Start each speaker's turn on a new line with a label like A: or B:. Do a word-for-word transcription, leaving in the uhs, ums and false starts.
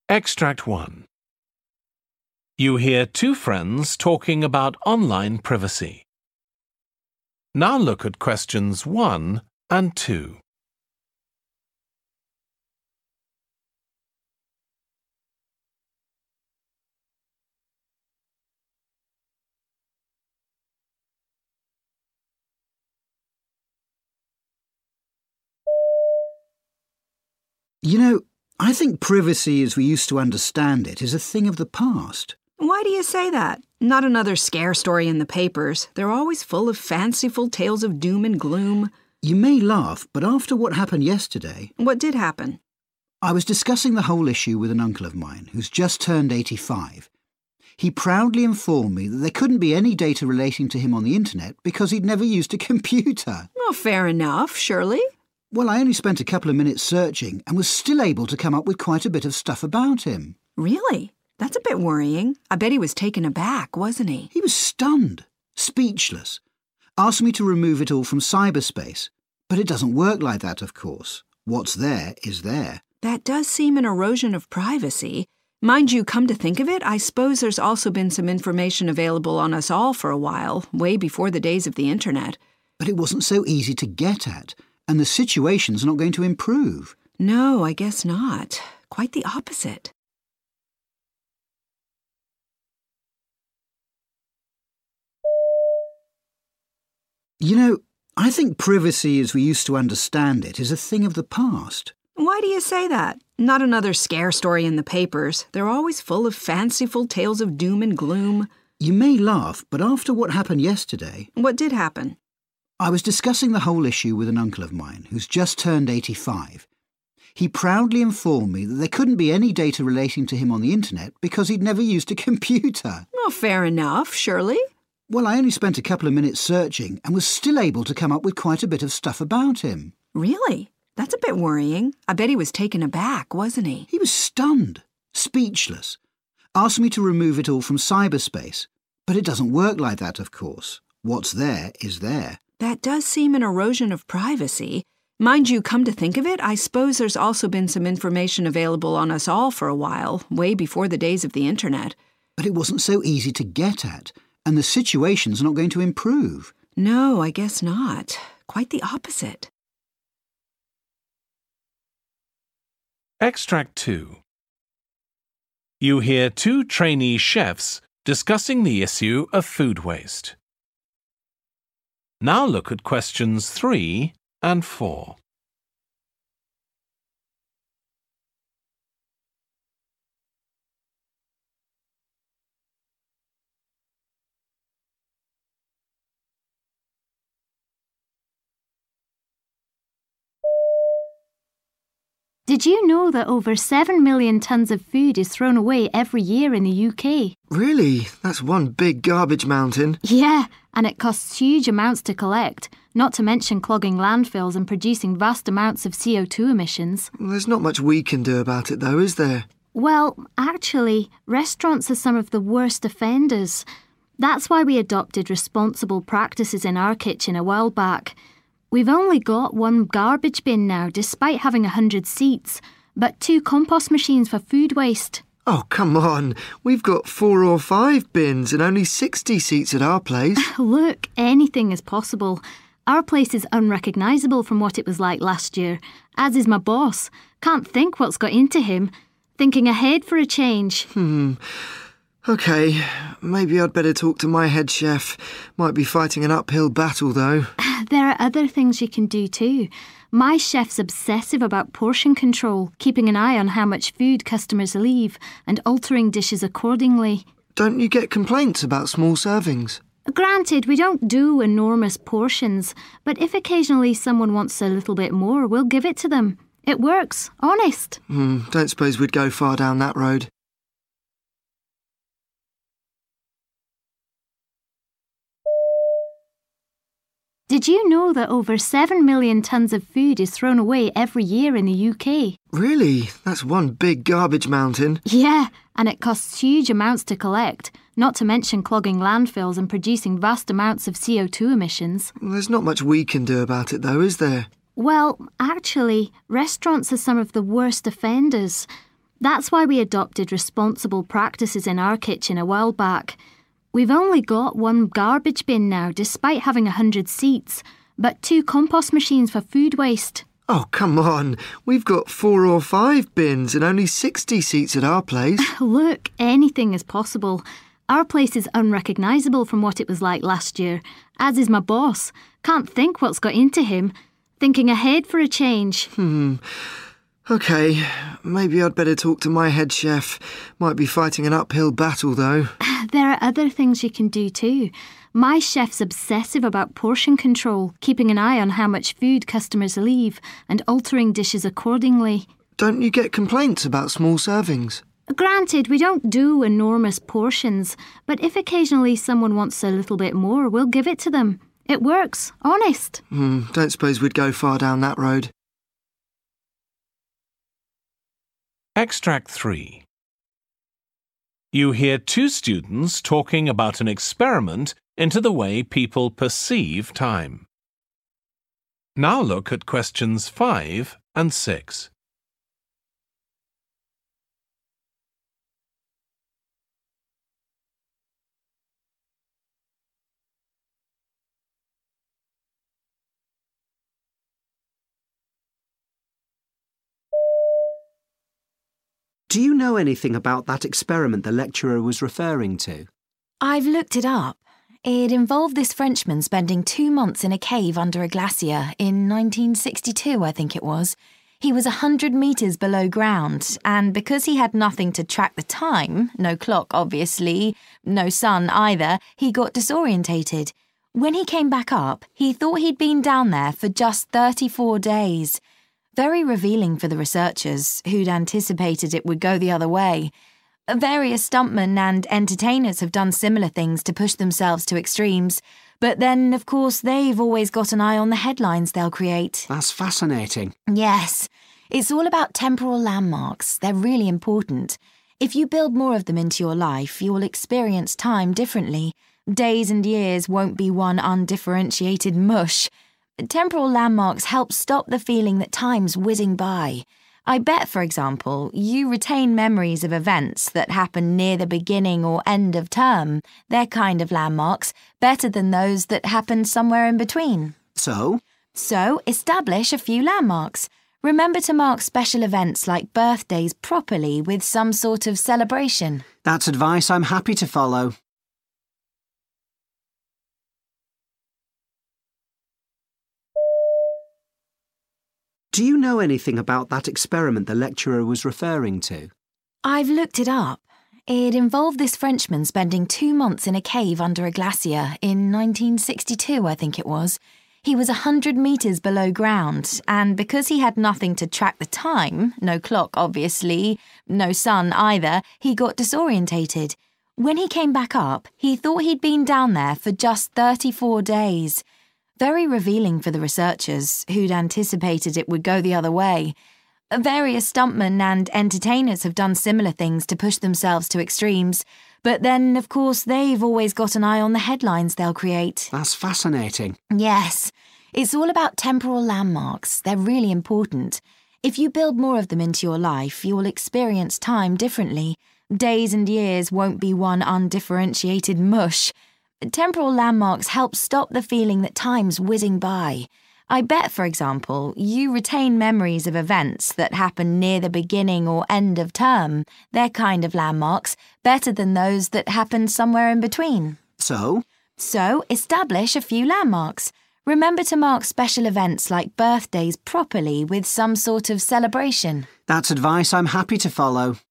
A: Extract one. You hear two friends talking about online privacy. Now look at questions one and two.
B: You know, I think privacy as we used to understand it is a thing of the past.
C: Why do you say that? Not another scare story in the papers. They're always full of fanciful tales of doom and gloom.
B: You may laugh, but after what happened yesterday...
C: What did happen?
B: I was discussing the whole issue with an uncle of mine who's just turned eighty-five. He proudly informed me that there couldn't be any data relating to him on the internet because he'd never used a computer.
C: Well, fair enough, surely.
B: Well, I only spent a couple of minutes searching and was still able to come up with quite a bit of stuff about him.
C: Really? That's a bit worrying. I bet he was taken aback, wasn't he?
B: He was stunned, speechless. Asked me to remove it all from cyberspace. But it doesn't work like that, of course. What's there is there.
C: That does seem an erosion of privacy. Mind you, come to think of it, I suppose there's also been some information available on us all for a while, way before the days of the internet.
B: But it wasn't so easy to get at. And the situation's not going to improve.
C: No, I guess not. Quite the opposite.
B: You know, I think privacy as we used to understand it is a thing of the past.
C: Why do you say that? Not another scare story in the papers. They're always full of fanciful tales of doom and gloom.
B: You may laugh, but after what happened yesterday...
C: What did happen?
B: I was discussing the whole issue with an uncle of mine who's just turned eighty-five. He proudly informed me that there couldn't be any data relating to him on the internet because he'd never used a computer.
C: Well, fair enough, surely.
B: Well, I only spent a couple of minutes searching and was still able to come up with quite a bit of stuff about him.
C: Really? That's a bit worrying. I bet he was taken aback, wasn't he?
B: He was stunned, speechless. Asked me to remove it all from cyberspace. But it doesn't work like that, of course. What's there is there.
C: That does seem an erosion of privacy. Mind you, come to think of it, I suppose there's also been some information available on us all for a while, way before the days of the internet.
B: But it wasn't so easy to get at, and the situation's not going to improve.
C: No, I guess not. Quite the opposite.
A: Extract two. You hear two trainee chefs discussing the issue of food waste. Now look at questions three and four.
D: Did you know that over seven million tonnes of food is thrown away every year in the U K?
E: Really? That's one big garbage mountain.
D: Yeah, and it costs huge amounts to collect, not to mention clogging landfills and producing vast amounts of C O two emissions.
E: There's not much we can do about it though, is there?
D: Well, actually, restaurants are some of the worst offenders. That's why we adopted responsible practices in our kitchen a while back. We've only got one garbage bin now, despite having a hundred seats, but two compost machines for food waste.
E: Oh, come on. We've got four or five bins and only sixty seats at our place.
D: Look, anything is possible. Our place is unrecognisable from what it was like last year, as is my boss. Can't think what's got into him. Thinking ahead for a change.
E: Hmm. OK, maybe I'd better talk to my head chef. Might be fighting an uphill battle, though.
D: There are other things you can do too. My chef's obsessive about portion control, keeping an eye on how much food customers leave and altering dishes accordingly.
E: Don't you get complaints about small servings?
D: Granted, we don't do enormous portions, but if occasionally someone wants a little bit more, we'll give it to them. It works, honest.
E: Hmm, don't suppose we'd go far down that road.
D: Did you know that over seven million tonnes of food is thrown away every year in the U K?
E: Really? That's one big garbage mountain.
D: Yeah, and it costs huge amounts to collect, not to mention clogging landfills and producing vast amounts of C O two emissions.
E: There's not much we can do about it though, is there?
D: Well, actually, restaurants are some of the worst offenders. That's why we adopted responsible practices in our kitchen a while back. We've only got one garbage bin now, despite having a hundred seats, but two compost machines for food waste.
E: Oh, come on. We've got four or five bins and only sixty seats at our place.
D: Look, anything is possible. Our place is unrecognisable from what it was like last year, as is my boss. Can't think what's got into him. Thinking ahead for a change.
E: Hmm. OK, maybe I'd better talk to my head chef. Might be fighting an uphill battle, though.
D: There are other things you can do too. My chef's obsessive about portion control, keeping an eye on how much food customers leave and altering dishes accordingly.
E: Don't you get complaints about small servings?
D: Granted, we don't do enormous portions, but if occasionally someone wants a little bit more, we'll give it to them. It works, honest.
E: Hmm, don't suppose we'd go far down that road.
A: Extract three. You hear two students talking about an experiment into the way people perceive time. Now look at questions five and six.
B: Do you know anything about that experiment the lecturer was referring to?
F: I've looked it up. It involved this Frenchman spending two months in a cave under a glacier in nineteen sixty-two, I think it was. He was a hundred metres below ground, and because he had nothing to track the time, no clock obviously, no sun either, he got disorientated. When he came back up, he thought he'd been down there for just thirty-four days. Very revealing for the researchers, who'd anticipated it would go the other way. Various stuntmen and entertainers have done similar things to push themselves to extremes, but then, of course, they've always got an eye on the headlines they'll create.
B: That's fascinating.
F: Yes. It's all about temporal landmarks. They're really important. If you build more of them into your life, you'll experience time differently. Days and years won't be one undifferentiated mush. Temporal landmarks help stop the feeling that time's whizzing by. I bet, for example, you retain memories of events that happen near the beginning or end of term. They're kind of landmarks, better than those that happen somewhere in between.
B: So?
F: So, establish a few landmarks. Remember to mark special events like birthdays properly with some sort of celebration.
B: That's advice I'm happy to follow. Do you know anything about that experiment the lecturer was referring to?
F: I've looked it up. It involved this Frenchman spending two months in a cave under a glacier in nineteen sixty-two, I think it was. He was a hundred metres below ground, and because he had nothing to track the time, no clock obviously, no sun either, he got disorientated. When he came back up, he thought he'd been down there for just thirty-four days. Very revealing for the researchers, who'd anticipated it would go the other way. Various stuntmen and entertainers have done similar things to push themselves to extremes, but then, of course, they've always got an eye on the headlines they'll create.
B: That's fascinating.
F: Yes. It's all about temporal landmarks. They're really important. If you build more of them into your life, you'll experience time differently. Days and years won't be one undifferentiated mush. Temporal landmarks help stop the feeling that time's whizzing by. I bet, for example, you retain memories of events that happen near the beginning or end of term. They're kind of landmarks, better than those that happen somewhere in between.
B: So?
F: So, establish a few landmarks. Remember to mark special events like birthdays properly with some sort of celebration.
B: That's advice I'm happy to follow.